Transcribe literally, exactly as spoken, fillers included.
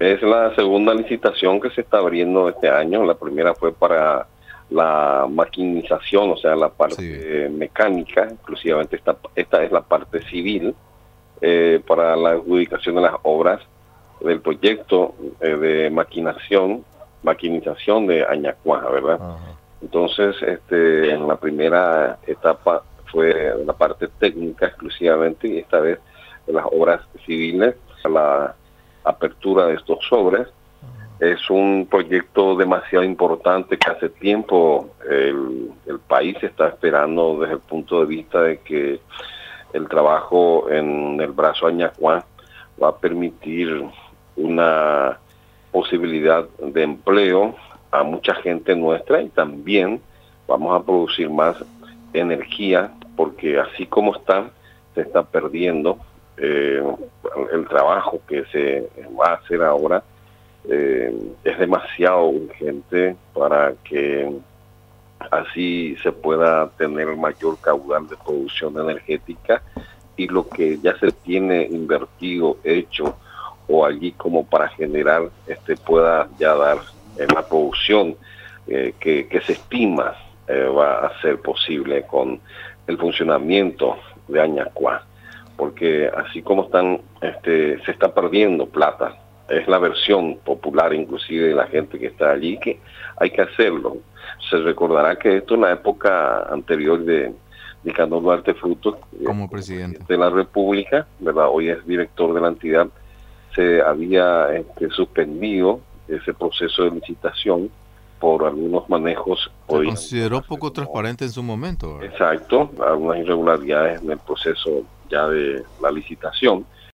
Es la segunda licitación que se está abriendo este año. La primera fue para la maquinización, o sea, la parte sí. mecánica, exclusivamente esta, esta es la parte civil, eh, para la adjudicación de las obras del proyecto eh, de maquinación, maquinización de Añacuá, ¿verdad? Ajá. Entonces, este, en la primera etapa fue la parte técnica exclusivamente, y esta vez de las obras civiles, la apertura de estos sobres. Es un proyecto demasiado importante que hace tiempo el, el país está esperando desde el punto de vista de que el trabajo en el brazo Añacuá va a permitir una posibilidad de empleo a mucha gente nuestra, y también vamos a producir más energía, porque así como está, se está perdiendo eh, el trabajo que se va a hacer ahora. Eh, es demasiado urgente para que así se pueda tener mayor caudal de producción energética, y lo que ya se tiene invertido, hecho o allí como para generar, este pueda ya dar en la producción eh, que, que se estima eh, va a ser posible con el funcionamiento de Añacuá, porque así como están, este, se está perdiendo plata. Es la versión popular inclusive de la gente que está allí, que hay que hacerlo. Se recordará que esto en la época anterior de Nicanor Duarte Frutos, como presidente de la República, ¿verdad? Hoy es director de la entidad, se había este, suspendido ese proceso de licitación por algunos manejos. Se hoy consideró poco como, transparente en su momento, ¿verdad? Exacto, algunas irregularidades en el proceso ya de la licitación.